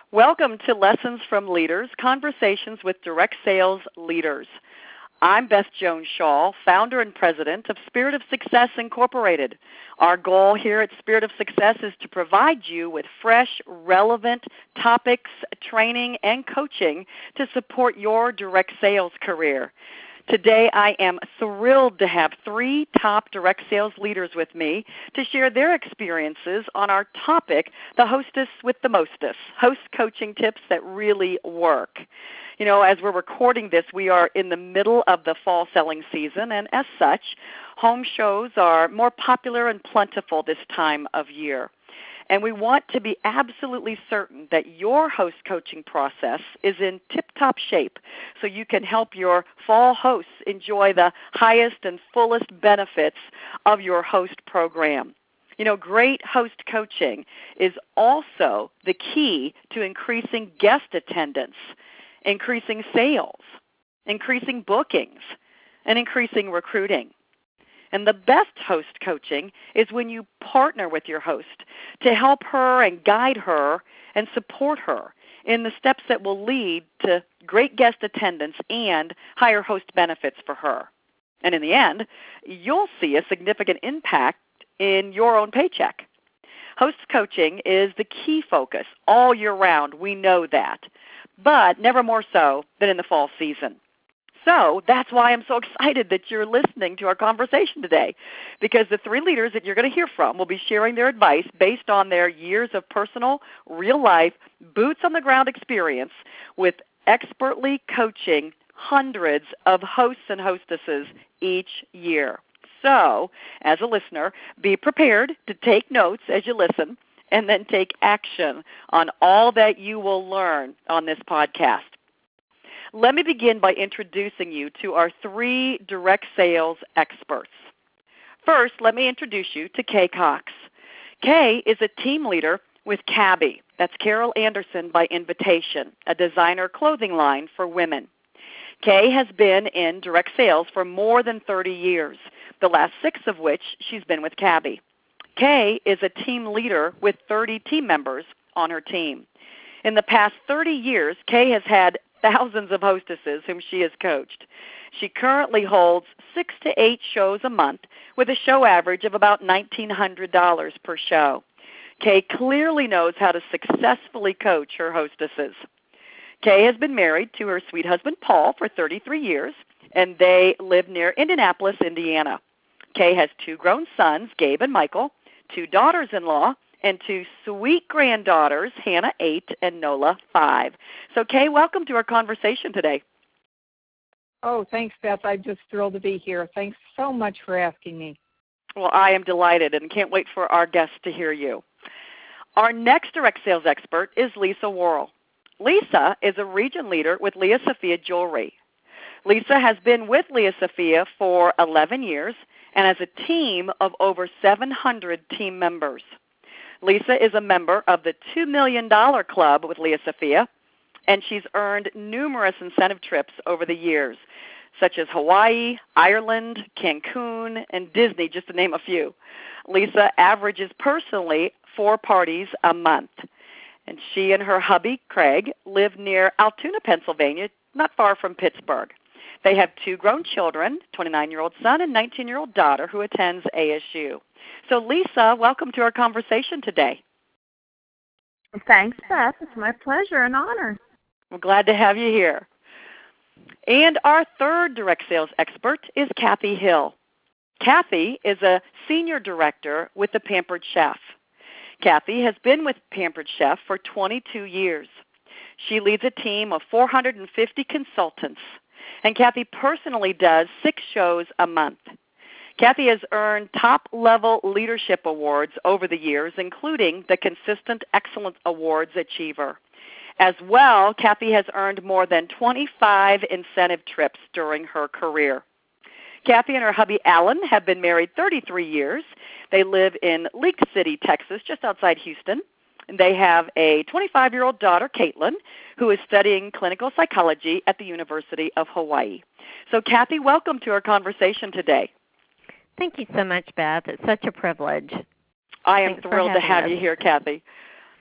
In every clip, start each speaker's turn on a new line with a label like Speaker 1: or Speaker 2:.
Speaker 1: Welcome to Lessons from Leaders, Conversations with Direct Sales Leaders. I'm Beth Jones Shaw, founder and president of Spirit of Success Incorporated. Our goal here at Spirit of Success is to provide you with fresh, relevant topics, training, and coaching to support your direct sales career. Today, I am thrilled to have three top direct sales leaders with me to share their experiences on our topic, the hostess with the mostest, host coaching tips that really work. You know, as we're recording this, we are in the middle of the fall selling season, and as such, home shows are more popular and plentiful this time of year. And we want to be absolutely certain that your host coaching process is in tip-top shape so you can help your fall hosts enjoy the highest and fullest benefits of your host program. You know, great host coaching is also the key to increasing guest attendance, increasing sales, increasing bookings, and increasing recruiting. And the best host coaching is when you partner with your host to help her and guide her and support her in the steps that will lead to great guest attendance and higher host benefits for her. And in the end, you'll see a significant impact in your own paycheck. Host coaching is the key focus all year round. We know that, but never more so than in the fall season. So that's why I'm so excited that you're listening to our conversation today, because the three leaders that you're going to hear from will be sharing their advice based on their years of personal, real-life, boots-on-the-ground experience with expertly coaching hundreds of hosts and hostesses each year. So, as a listener, be prepared to take notes as you listen and then take action on all that you will learn on this podcast. Let me begin by introducing you to our three direct sales experts. First, let me introduce you to Kay Cox. Kay is a team leader with Cabby. That's Carol Anderson by Invitation, a designer clothing line for women. Kay has been in direct sales for more than 30 years, the last 6 of which she's been with Cabby. Kay is a team leader with 30 team members on her team. In the past 30 years, Kay has had thousands of hostesses whom she has coached. She currently holds 6 to 8 shows a month with a show average of about $1,900 per show. Kay clearly knows how to successfully coach her hostesses. Kay has been married to her sweet husband, Paul, for 33 years, and they live near Indianapolis, Indiana. Kay has 2 grown sons, Gabe and Michael, 2 daughters-in-law, and 2 sweet granddaughters, Hannah, 8, and Nola, 5. So, Kay, welcome to our conversation today.
Speaker 2: Oh, thanks, Beth. I'm just thrilled to be here. Thanks so much for asking me.
Speaker 1: Well, I am delighted and can't wait for our guests to hear you. Our next direct sales expert is Lisa Worrell. Lisa is a region leader with Lea Sophia Jewelry. Lisa has been with Lea Sophia for 11 years and has a team of over 700 team members. Lisa is a member of the $2 Million Club with Lea Sophia, and she's earned numerous incentive trips over the years, such as Hawaii, Ireland, Cancun, and Disney, just to name a few. Lisa averages personally 4 parties a month, and she and her hubby, Craig, live near Altoona, Pennsylvania, not far from Pittsburgh. They have 2 grown children, 29-year-old son and 19-year-old daughter, who attends ASU. So, Lisa, welcome to our conversation today.
Speaker 3: Thanks, Beth. It's my pleasure and honor.
Speaker 1: We're glad to have you here. And our third direct sales expert is Kathy Hill. Kathy is a senior director with the Pampered Chef. Kathy has been with Pampered Chef for 22 years. She leads a team of 450 consultants, and Kathy personally does 6 shows a month. Kathy has earned top-level leadership awards over the years, including the Consistent Excellence Awards Achiever. As well, Kathy has earned more than 25 incentive trips during her career. Kathy and her hubby, Alan, have been married 33 years. They live in Leak City, Texas, just outside Houston. And they have a 25-year-old daughter, Caitlin, who is studying clinical psychology at the University of Hawaii. So, Kathy, welcome to our conversation today.
Speaker 3: Thank you so much, Beth. It's such a privilege.
Speaker 1: I am thrilled to have you here, Kathy.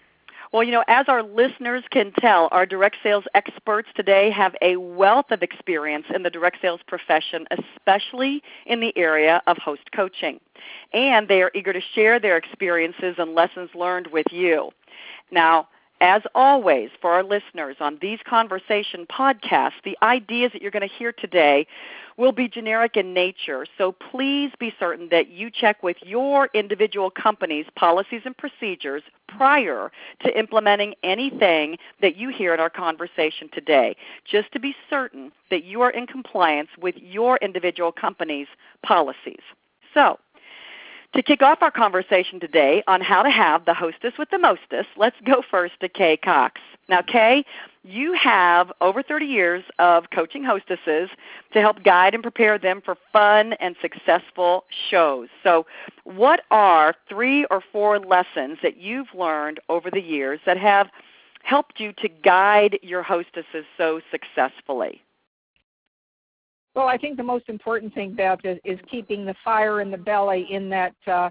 Speaker 1: Well, as our listeners can tell, our direct sales experts today have a wealth of experience in the direct sales profession, especially in the area of host coaching. And they are eager to share their experiences and lessons learned with you. Now, as always, for our listeners on these conversation podcasts, the ideas that you're going to hear today will be generic in nature, so please be certain that you check with your individual company's policies and procedures prior to implementing anything that you hear in our conversation today, just to be certain that you are in compliance with your individual company's policies. So, to kick off our conversation today on how to have the hostess with the mostest, let's go first to Kay Cox. Now, Kay, you have over 30 years of coaching hostesses to help guide and prepare them for fun and successful shows. So what are 3 or 4 lessons that you've learned over the years that have helped you to guide your hostesses so successfully?
Speaker 2: Well, I think the most important thing, Beth, is keeping the fire in the belly in that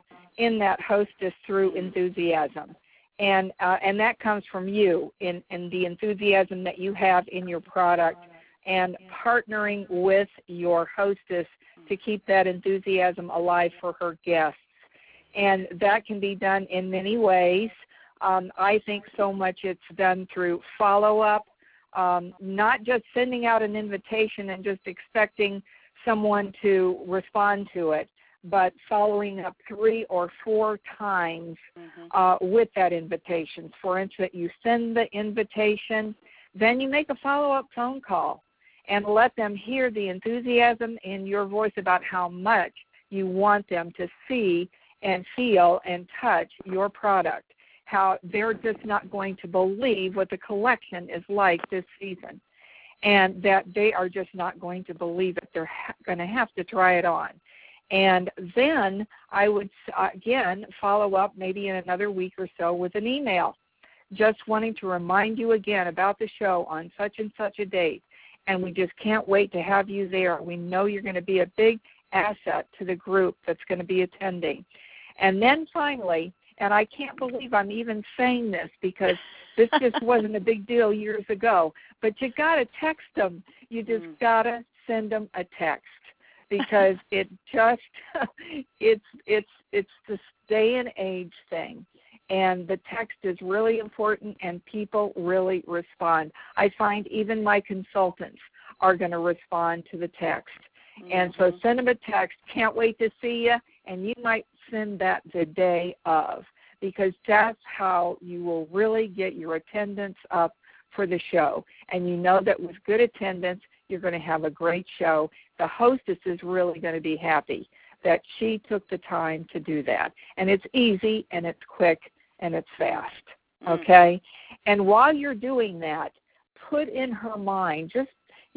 Speaker 2: hostess through enthusiasm, and that comes from you in the enthusiasm that you have in your product, and partnering with your hostess to keep that enthusiasm alive for her guests, and that can be done in many ways. I think so much it's done through follow-up. Not just sending out an invitation and just expecting someone to respond to it, but following up 3 or 4 times with that invitation. For instance, you send the invitation, then you make a follow-up phone call and let them hear the enthusiasm in your voice about how much you want them to see and feel and touch your product, how they're just not going to believe what the collection is like this season, and that they are just not going to believe it. They're going to have to try it on. And then I would, again, follow up maybe in another week or so with an email, just wanting to remind you again about the show on such and such a date, and we just can't wait to have you there. We know you're going to be a big asset to the group that's going to be attending. And then finally, and I can't believe I'm even saying this because this just wasn't a big deal years ago, but you got to text them. You just got to send them a text, because it just it's the day and age thing, and the text is really important, and people really respond. I find even my consultants are going to respond to the text. And so send them a text. Can't wait to see you, and you might send that the day of, because that's how you will really get your attendance up for the show. And you know that with good attendance, you're going to have a great show. The hostess is really going to be happy that she took the time to do that. And it's easy, and it's quick, and it's fast, okay? And while you're doing that, put in her mind, just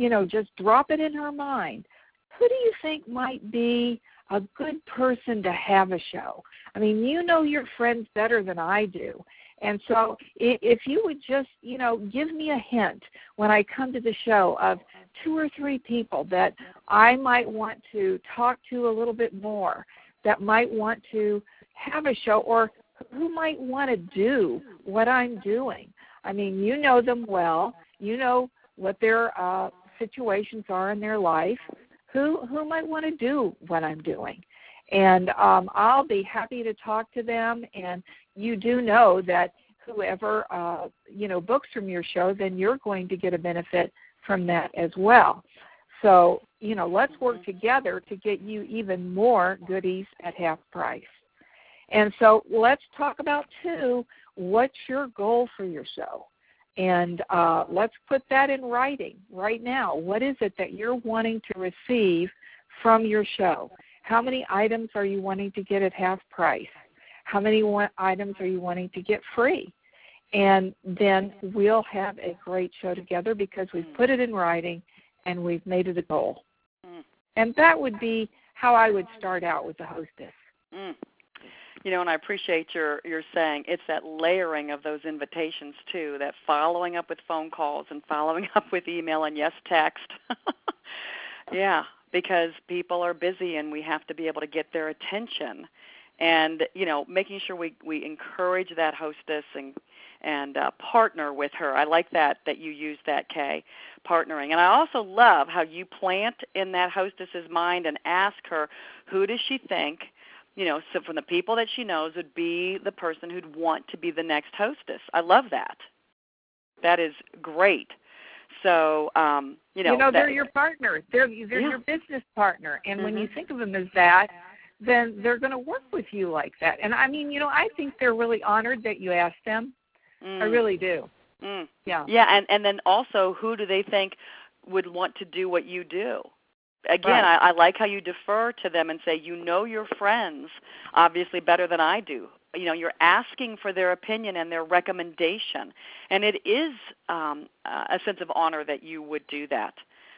Speaker 2: drop it in her mind. Who do you think might be a good person to have a show? I mean, you know your friends better than I do. And so if you would just, give me a hint when I come to the show of 2 or 3 people that I might want to talk to a little bit more, that might want to have a show, or who might want to do what I'm doing. I mean, you know them well. You know what their situations are in their life. Who might want to do what I'm doing? And I'll be happy to talk to them. And you do know that whoever, books from your show, then you're going to get a benefit from that as well. So, let's work together to get you even more goodies at half price. And so let's talk about, too, what's your goal for your show? And let's put that in writing right now. What is it that you're wanting to receive from your show? How many items are you wanting to get at half price? How many items are you wanting to get free? And then we'll have a great show together because we've put it in writing and we've made it a goal. And that would be how I would start out with the hostess.
Speaker 1: And I appreciate your saying it's that layering of those invitations, too, that following up with phone calls and following up with email and, yes, text. Yeah, because people are busy and we have to be able to get their attention. and making sure we encourage that hostess and partner with her. I like that you use that, Kay, partnering. And I also love how you plant in that hostess's mind and ask her, who does she think, so from the people that she knows would be the person who'd want to be the next hostess. I love that. That is great. So,
Speaker 2: they're your partner. They're your business partner. And when you think of them as that, then they're going to work with you like that. And I mean, I think they're really honored that you asked them. I really do. Yeah.
Speaker 1: Yeah, and then also, who do they think would want to do what you do? Again,
Speaker 2: right.
Speaker 1: I like how you defer to them and say, your friends obviously better than I do. You're asking for their opinion and their recommendation, and it is a sense of honor that you would do that.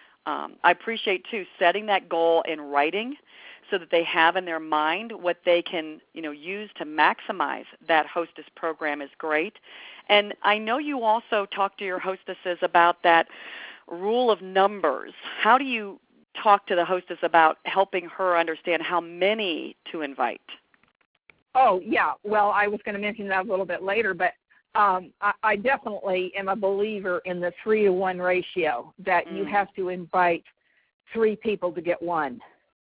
Speaker 1: I appreciate, too, setting that goal in writing so that they have in their mind what they can, use to maximize that hostess program is great. And I know you also talk to your hostesses about that rule of numbers. How do you talk to the hostess about helping her understand how many to invite?
Speaker 2: Oh, yeah. Well, I was going to mention that a little bit later, but I definitely am a believer in the 3-to-1 ratio, that you have to invite 3 people to get 1,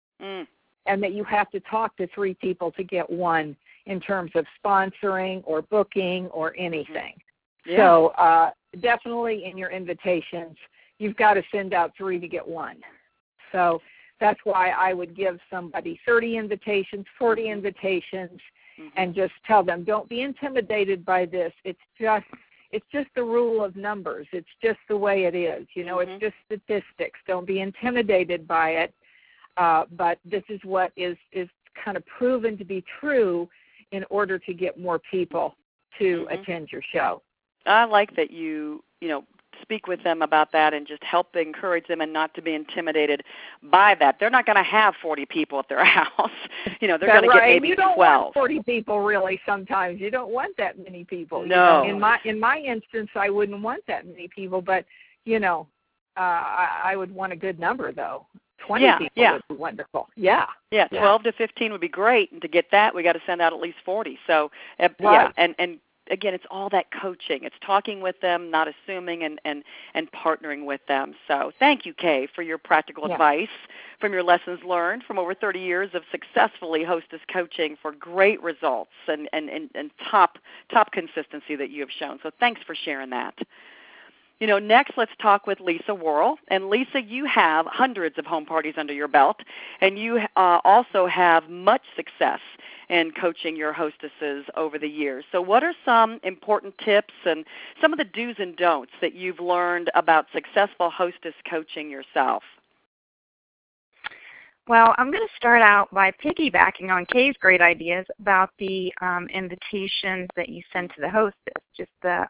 Speaker 2: and that you have to talk to 3 people to get 1 in terms of sponsoring or booking or anything.
Speaker 1: Yeah.
Speaker 2: So definitely in your invitations, you've got to send out 3 to get 1. So that's why I would give somebody 30 invitations, 40 invitations, and just tell them, don't be intimidated by this. It's just the rule of numbers. It's just the way it is. It's just statistics. Don't be intimidated by it. But this is what is kind of proven to be true in order to get more people to attend your show.
Speaker 1: I like that you speak with them about that and just help encourage them and not to be intimidated by that. They're not going to have 40 people at their house. They're going to get maybe 12.
Speaker 2: You don't want 40 people really sometimes. You don't want that many people.
Speaker 1: No.
Speaker 2: In my instance, I wouldn't want that many people, but, I would want a good number, though. 20 people would be wonderful. Yeah.
Speaker 1: Yeah, 12 to 15 would be great. And to get that, we got to send out at least 40. So,
Speaker 2: right.
Speaker 1: And again, it's all that coaching. It's talking with them, not assuming, and partnering with them. So thank you, Kay, for your practical advice from your lessons learned from over 30 years of successfully hostess coaching for great results and top consistency that you have shown. So thanks for sharing that. Next, let's talk with Lisa Worrell. And Lisa, you have hundreds of home parties under your belt, and you also have much success in coaching your hostesses over the years. So what are some important tips and some of the do's and don'ts that you've learned about successful hostess coaching yourself?
Speaker 3: Well, I'm going to start out by piggybacking on Kay's great ideas about the invitations that you send to the hostess, just the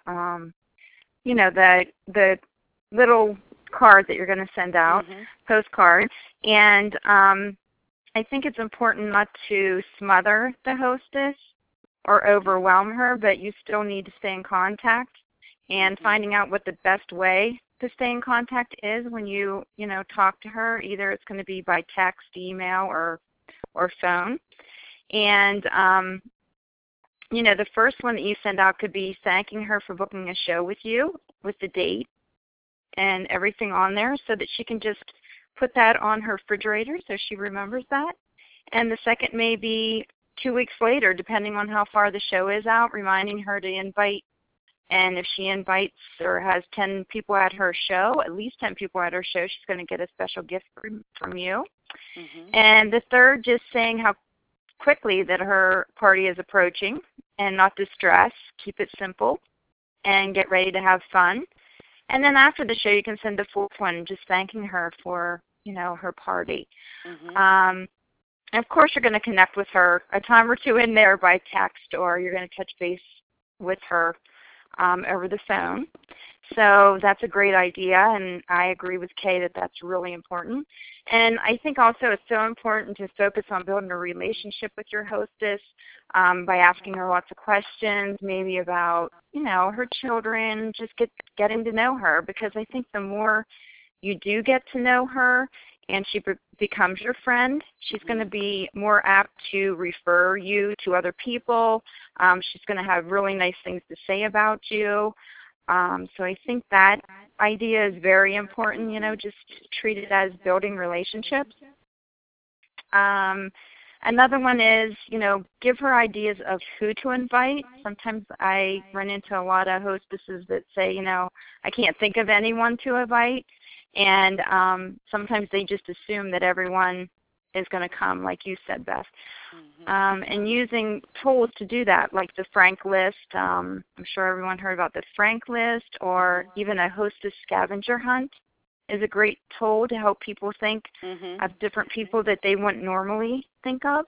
Speaker 3: the little card that you're going to send out, postcard. And I think it's important not to smother the hostess or overwhelm her, but you still need to stay in contact. And finding out what the best way to stay in contact is when you talk to her. Either it's going to be by text, email, or phone. And the first one that you send out could be thanking her for booking a show with you, with the date and everything on there, so that she can just put that on her refrigerator so she remembers that. And the second may be 2 weeks later, depending on how far the show is out, reminding her to invite. And if she invites or has 10 people at her show, at least 10 people at her show, she's going to get a special gift from you. And the third, just saying how quickly that her party is approaching and not to stress. Keep it simple and get ready to have fun. And then after the show, you can send a fourth one just thanking her for, her party. And of course, you're going to connect with her a time or two in there by text, or you're going to touch base with her over the phone. So that's a great idea, and I agree with Kay that that's really important. And I think also it's so important to focus on building a relationship with your hostess by asking her lots of questions, maybe about, her children, just getting to know her, because I think the more you do get to know her and she becomes your friend. She's going to be more apt to refer you to other people. She's going to have really nice things to say about you. So I think that idea is very important, just treat it as building relationships. Another one is, give her ideas of who to invite. Sometimes I run into a lot of hostesses that say, I can't think of anyone to invite. And sometimes they just assume that everyone is going to come, like you said, Beth. And using tools to do that, like the Frank list. I'm sure everyone heard about the Frank list, or even a hostess scavenger hunt is a great tool to help people think of different people that they wouldn't normally think of.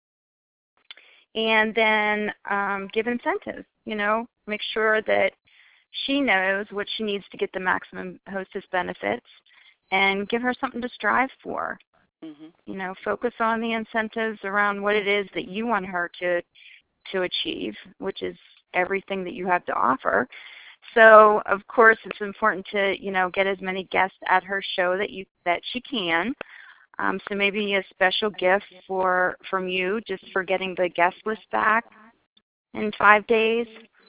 Speaker 3: And then give incentives, make sure that she knows what she needs to get the maximum hostess benefits, and give her something to strive for. Focus on the incentives around what it is that you want her to achieve, which is everything that you have to offer. So, of course, it's important to, get as many guests at her show that she can. So maybe a special gift from you just for getting the guest list back in 5 days,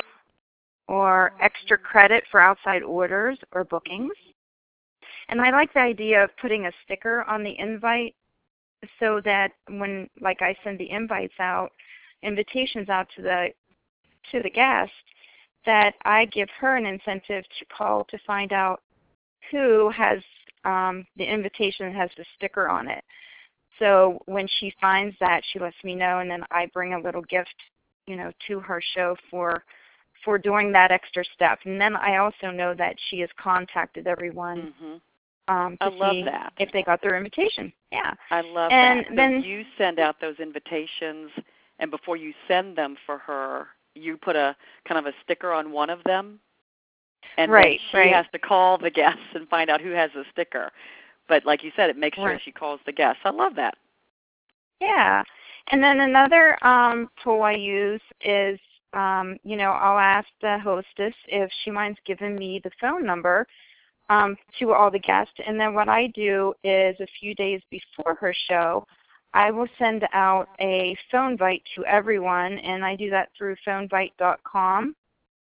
Speaker 3: or extra credit for outside orders or bookings. And I like the idea of putting a sticker on the invite so that when, like, I send the invitations out to the guest, that I give her an incentive to call to find out who has the invitation that has the sticker on it. So when she finds that, she lets me know, and then I bring a little gift, to her show for doing that extra step. And then I also know that she has contacted everyone to see if they got their invitation. Yeah.
Speaker 1: I love that. So then you send out those invitations, and before you send them for her, you put a kind of a sticker on one of them, and then she has to call the guests and find out who has the sticker. But like you said, it makes sure she calls the guests. I love that.
Speaker 3: Yeah. And then another tool I use is, I'll ask the hostess if she minds giving me the phone number to all the guests. And then what I do is a few days before her show, I will send out a phone invite to everyone, and I do that through phonevite.com,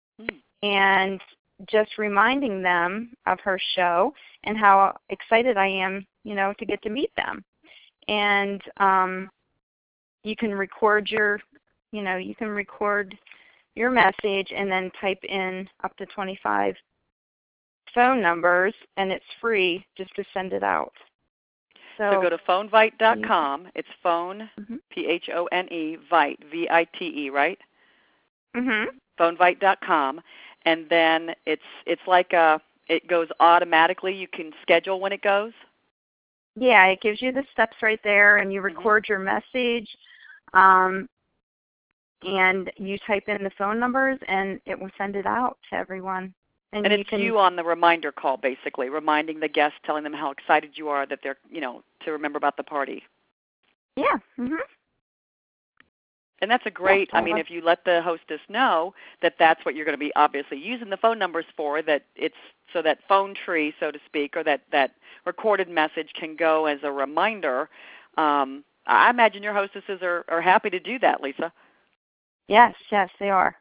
Speaker 3: and just reminding them of her show and how excited I am, to get to meet them. And you can record your message and then type in up to 25 phone numbers, and it's free just to send it out.
Speaker 1: So go to phonevite.com. It's phone, P-H-O-N-E, Vite, V-I-T-E, right? Phonevite.com, and then it's like it goes automatically. You can schedule when it goes.
Speaker 3: Yeah, it gives you the steps right there, and you record your message, and you type in the phone numbers, and it will send it out to everyone.
Speaker 1: And it's you on the reminder call, basically, reminding the guests, telling them how excited you are that they're, to remember about the party.
Speaker 3: Yeah.
Speaker 1: And that's a great, if you let the hostess know that that's what you're going to be obviously using the phone numbers for, that it's so that phone tree, so to speak, or that recorded message can go as a reminder. I imagine your hostesses are happy to do that, Lisa.
Speaker 3: Yes, they are.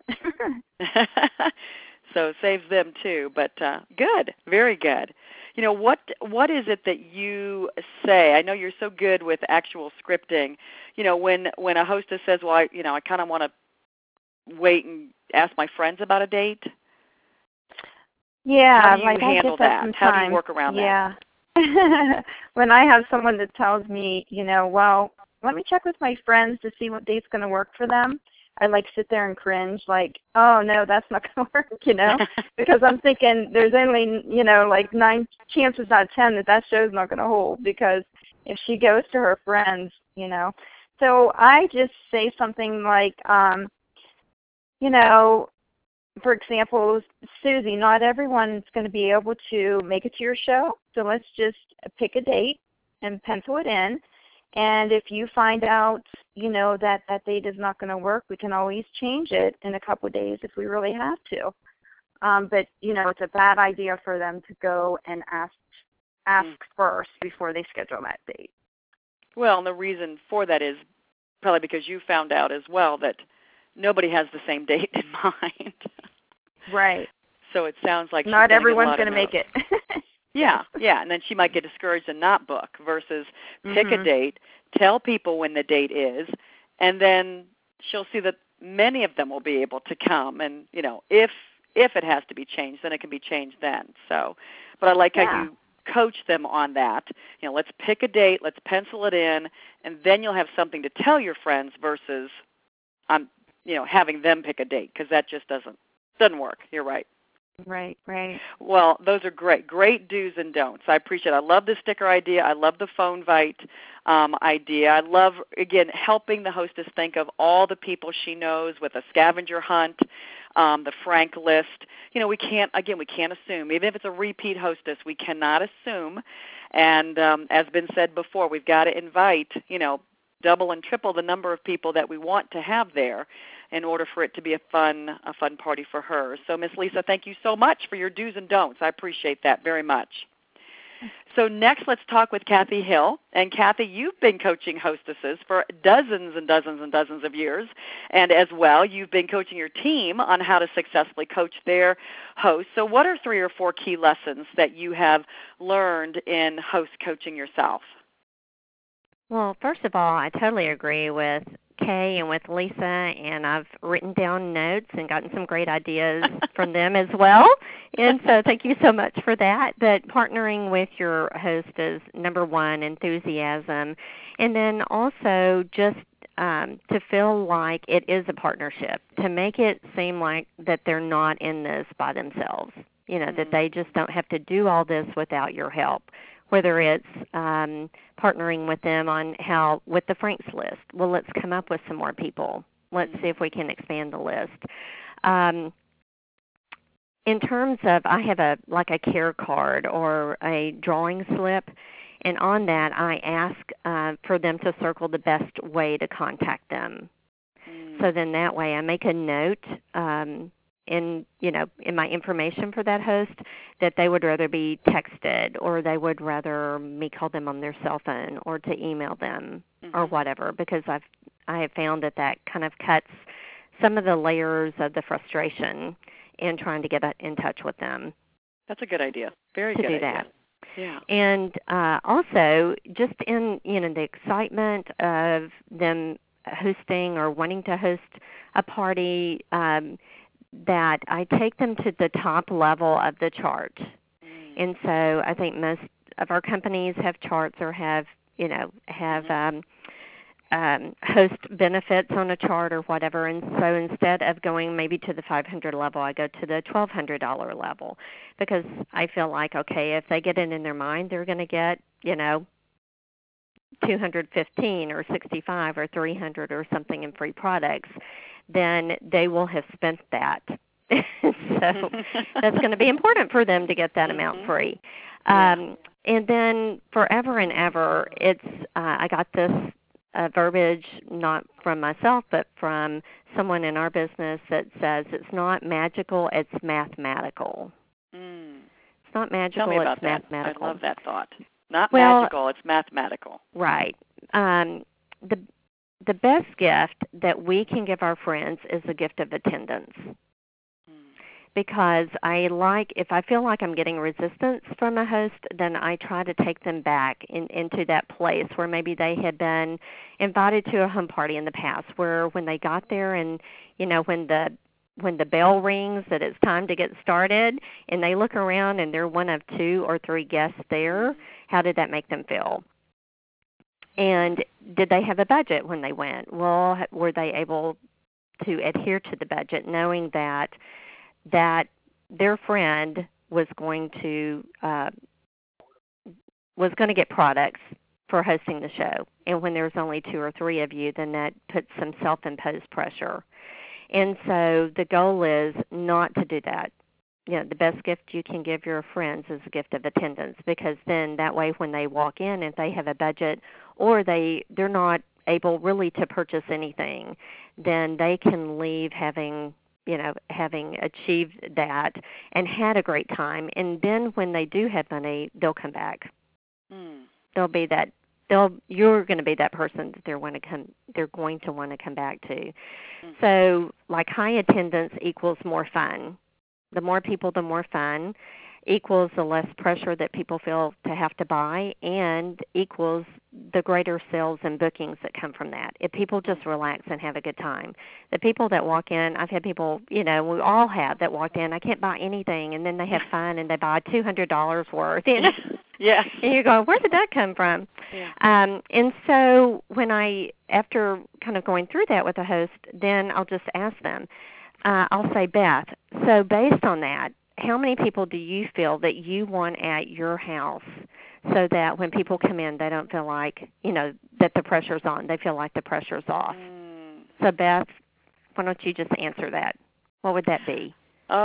Speaker 1: So it saves them too. But good, very good. What is it that you say? I know you're so good with actual scripting. When a hostess says, well, I kind of want to wait and ask my friends about a date.
Speaker 3: Yeah,
Speaker 1: how do you handle that? How do you work around that?
Speaker 3: Yeah. When I have someone that tells me, well, let me check with my friends to see what date's going to work for them, I sit there and cringe, oh no, that's not going to work, because I'm thinking there's only, 9 chances out of 10 that show's not going to hold, because if she goes to her friends, So I just say something like, for example, Susie, not everyone's going to be able to make it to your show, so let's just pick a date and pencil it in. And if you find out, that date is not going to work, we can always change it in a couple of days if we really have to. But, it's a bad idea for them to go and ask first before they schedule that date.
Speaker 1: Well, and the reason for that is probably because you found out as well that nobody has the same date in mind.
Speaker 3: Right.
Speaker 1: So it sounds like
Speaker 3: not everyone's going to make it.
Speaker 1: Yeah, and then she might get discouraged and not book versus pick a date, tell people when the date is, and then she'll see that many of them will be able to come. And, if it has to be changed, then it can be changed then. So, but I like how you coach them on that. Let's pick a date, let's pencil it in, and then you'll have something to tell your friends versus, having them pick a date, because that just doesn't work. You're right.
Speaker 3: Right.
Speaker 1: Well, those are great do's and don'ts. I appreciate it. I love the sticker idea. I love the phone-vite idea. I love, again, helping the hostess think of all the people she knows with a scavenger hunt, the Frank list. We can't assume. Even if it's a repeat hostess, we cannot assume. And as been said before, we've got to invite, double and triple the number of people that we want to have there in order for it to be a fun party for her. So, Miss Lisa, thank you so much for your do's and don'ts. I appreciate that very much. So next, let's talk with Kathy Hill. And Kathy, you've been coaching hostesses for dozens and dozens and dozens of years. And as well, you've been coaching your team on how to successfully coach their hosts. So what are 3 or 4 key lessons that you have learned in host coaching yourself?
Speaker 4: Well, first of all, I totally agree with Kay and with Lisa, and I've written down notes and gotten some great ideas from them as well. And so thank you so much for that. But partnering with your host is number one, enthusiasm. And then also just to feel like it is a partnership, to make it seem like that they're not in this by themselves, that they just don't have to do all this without your help. Whether it's partnering with them on with the Frank's list. Well, let's come up with some more people. Let's see if we can expand the list. In terms of, I have a care card or a drawing slip, and on that I ask for them to circle the best way to contact them. So then that way I make a note in my information for that host that they would rather be texted, or they would rather me call them on their cell phone, or to email them or whatever, because I have found that kind of cuts some of the layers of the frustration in trying to get in touch with them.
Speaker 1: That's a good idea. Very good idea. To do that. Yeah.
Speaker 4: And also just in the excitement of them hosting or wanting to host a party, that I take them to the top level of the chart. And so I think most of our companies have charts or have host benefits on a chart or whatever. And so instead of going maybe to the $500 level, I go to the $1,200 level, because I feel like, okay, if they get it in their mind, they're going to get, $215 or $65 or $300 or something in free products, then they will have spent that. So that's going to be important for them to get that amount free. And then forever and ever, it's I got this verbiage not from myself, but from someone in our business that says it's not magical, it's mathematical. It's not magical,
Speaker 1: Tell me about
Speaker 4: it's mathematical.
Speaker 1: I love that thought. Not magical, it's mathematical.
Speaker 4: Right. The best gift that we can give our friends is the gift of attendance. Because if I feel like I'm getting resistance from a host, then I try to take them back into that place where maybe they had been invited to a home party in the past, where when they got there and, when the bell rings that it's time to get started and they look around and they're one of 2 or 3 guests there, how did that make them feel? And did they have a budget when they went? Well, were they able to adhere to the budget, knowing that their friend was going to get products for hosting the show? And when there's only 2 or 3 of you, then that puts some self-imposed pressure. And so the goal is not to do that. The best gift you can give your friends is a gift of attendance, because then that way when they walk in, if they have a budget or they're not able really to purchase anything, then they can leave having achieved that and had a great time. And then when they do have money, they'll come back. There'll be that you're going to be that person that they're going to want to come back to. Mm-hmm. So like high attendance equals more fun. The more people, the more fun, equals the less pressure that people feel to have to buy, and equals the greater sales and bookings that come from that. If people just relax and have a good time. The people that walk in, I've had people, we all have that walked in, I can't buy anything, and then they have fun and they buy $200 worth.
Speaker 1: Yes.
Speaker 4: And you go, where did that come from?
Speaker 1: Yeah.
Speaker 4: And so after kind of going through that with the host, then I'll just ask them. I'll say, Beth, so based on that, how many people do you feel that you want at your house so that when people come in, they don't feel like, that the pressure's on. They feel like the pressure's off. So, Beth, why don't you just answer that? What would that be?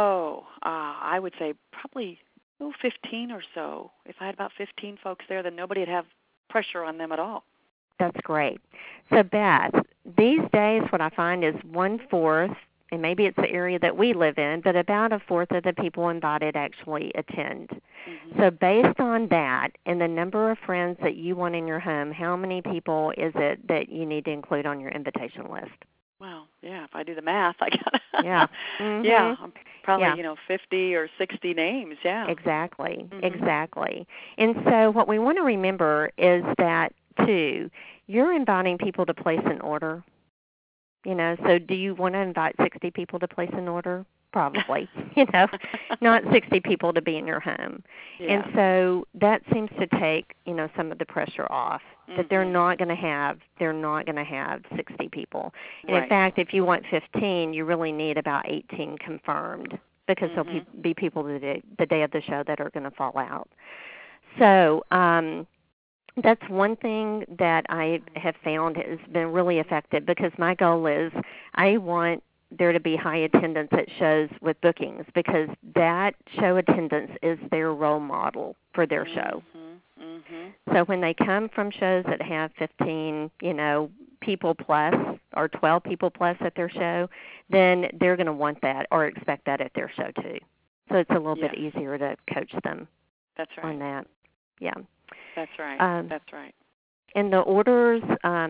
Speaker 1: I would say probably 15 or so. If I had about 15 folks there, then nobody would have pressure on them at all.
Speaker 4: That's great. So, Beth, these days what I find is 1/4, and maybe it's the area that we live in, but about 1/4 of the people invited actually attend. Mm-hmm. So based on that and the number of friends that you want in your home, how many people is it that you need to include on your invitation list?
Speaker 1: Well, yeah, if I do the math, I got
Speaker 4: yeah. Mm-hmm.
Speaker 1: Yeah, probably 50 or 60 names, yeah.
Speaker 4: Exactly. Mm-hmm. Exactly. And so what we want to remember is that too, you're inviting people to place an order. So do you want to invite 60 people to place an order? Probably, not 60 people to be in your home. Yeah. And so that seems to take, some of the pressure off, that they're not going to have 60 people. And right. In fact, if you want 15, you really need about 18 confirmed, because there'll be people the day of the show that are going to fall out. So, that's one thing that I have found has been really effective, because my goal is I want there to be high attendance at shows with bookings, because that show attendance is their role model for their show. Mm-hmm. So when they come from shows that have 15, people plus or 12 people plus at their show, then they're going to want that or expect that at their show too. So it's a little bit easier to coach them.
Speaker 1: That's right.
Speaker 4: On that. Yeah.
Speaker 1: That's right. That's right.
Speaker 4: And the orders,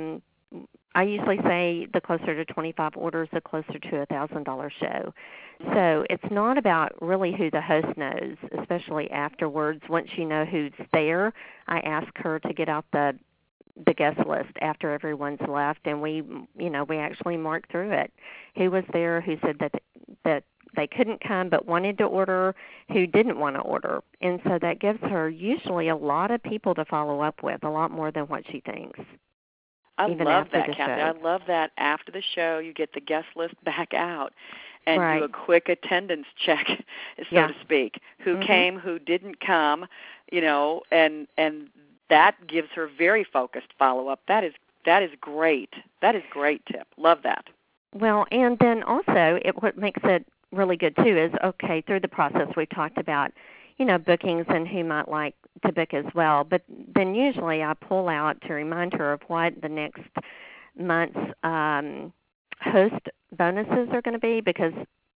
Speaker 4: I usually say the closer to 25 orders, the closer to $1,000 show. Mm-hmm. So it's not about really who the host knows, especially afterwards. Once you know who's there, I ask her to get out the guest list after everyone's left, and we actually mark through it. Who was there, who said that they couldn't come but wanted to order, who didn't want to order. And so that gives her usually a lot of people to follow up with, a lot more than what she thinks.
Speaker 1: I love that, Kathy. I love that after the show you get the guest list back out and do a quick attendance check, so to speak. Who came, who didn't come, and that gives her very focused follow-up. That is great. That is great tip. Love that.
Speaker 4: Well, and then also what makes it really good too is, through the process we've talked about, bookings and who might like to book as well. But then usually I pull out to remind her of what the next month's host bonuses are going to be, because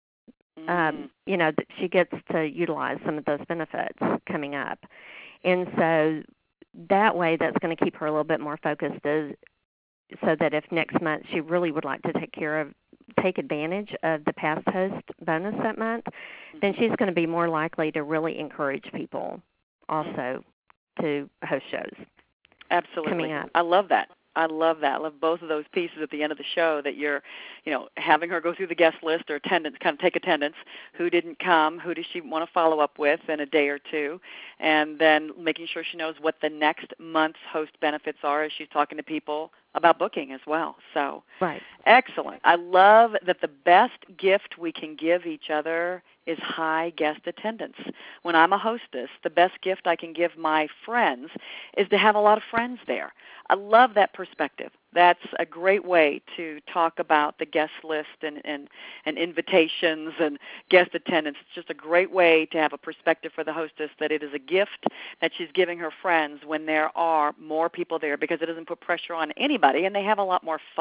Speaker 4: she gets to utilize some of those benefits coming up. And so that way that's going to keep her a little bit more focused, so that if next month she really would like to take advantage of the past host bonus that month, then she's going to be more likely to really encourage people also to host shows.
Speaker 1: Absolutely.
Speaker 4: Coming up.
Speaker 1: I love that. I love both of those pieces at the end of the show, that you're, having her go through the guest list or attendance, kind of take attendance, who didn't come, who does she want to follow up with in a day or two, and then making sure she knows what the next month's host benefits are as she's talking to people about booking as well. So,
Speaker 4: right.
Speaker 1: Excellent. I love that the best gift we can give each other is high guest attendance. When I'm a hostess, the best gift I can give my friends is to have a lot of friends there. I love that perspective. That's a great way to talk about the guest list and invitations and guest attendance. It's just a great way to have a perspective for the hostess that it is a gift that she's giving her friends when there are more people there, because it doesn't put pressure on anybody and they have a lot more fun.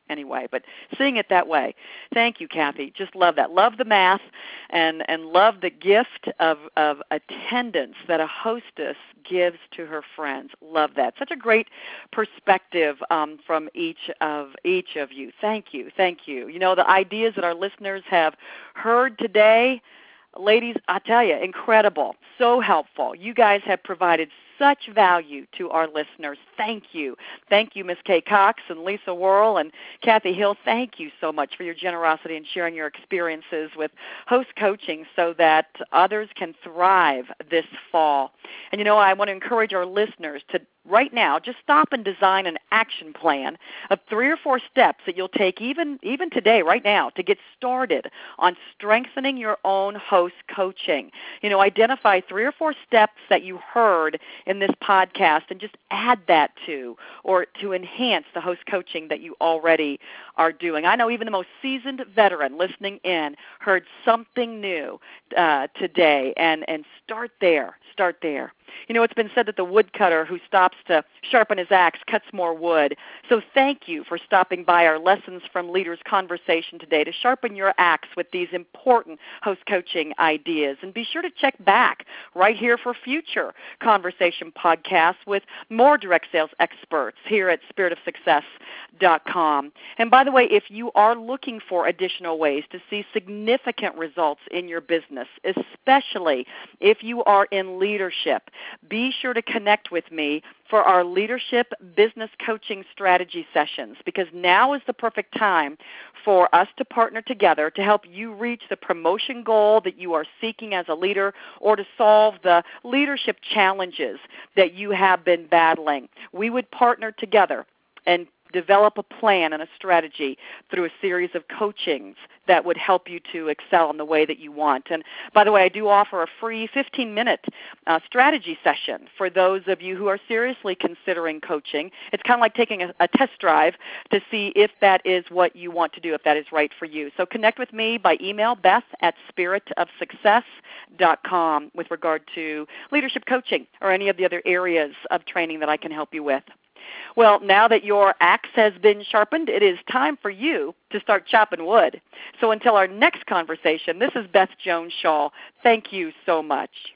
Speaker 1: anyway, but seeing it that way. Thank you, Kathy. Just love that. Love the math and love the gift of attendance that a hostess gives to her friends. Love that. Such a great perspective from each of you. Thank you. Thank you. You know, the ideas that our listeners have heard today, ladies, I tell you, incredible. So helpful. You guys have provided such value to our listeners. Thank you. Thank you, Ms. Kay Cox and Lisa Worrell and Kathy Hill. Thank you so much for your generosity and sharing your experiences with host coaching so that others can thrive this fall. And, you know, I want to encourage our listeners to right now, just stop and design an action plan of 3 or 4 steps that you'll take even today, right now, to get started on strengthening your own host coaching. You know, identify 3 or 4 steps that you heard in this podcast and just add that to or to enhance the host coaching that you already are doing. I know even the most seasoned veteran listening in heard something new today, and start there. Start there. You know, it's been said that the woodcutter who stops to sharpen his axe cuts more wood. So thank you for stopping by our Lessons from Leaders conversation today to sharpen your axe with these important host coaching ideas. And be sure to check back right here for future conversation podcasts with more direct sales experts here at spiritofsuccess.com. And by the way, if you are looking for additional ways to see significant results in your business, especially if you are in leadership, be sure to connect with me for our leadership business coaching strategy sessions, because now is the perfect time for us to partner together to help you reach the promotion goal that you are seeking as a leader or to solve the leadership challenges that you have been battling. We would partner together and develop a plan and a strategy through a series of coachings that would help you to excel in the way that you want. And by the way, I do offer a free 15-minute strategy session for those of you who are seriously considering coaching. It's kind of like taking a test drive to see if that is what you want to do, if that is right for you. So connect with me by email, beth@spiritofsuccess.com, with regard to leadership coaching or any of the other areas of training that I can help you with. Well, now that your axe has been sharpened, it is time for you to start chopping wood. So until our next conversation, this is Beth Jones Shaw. Thank you so much.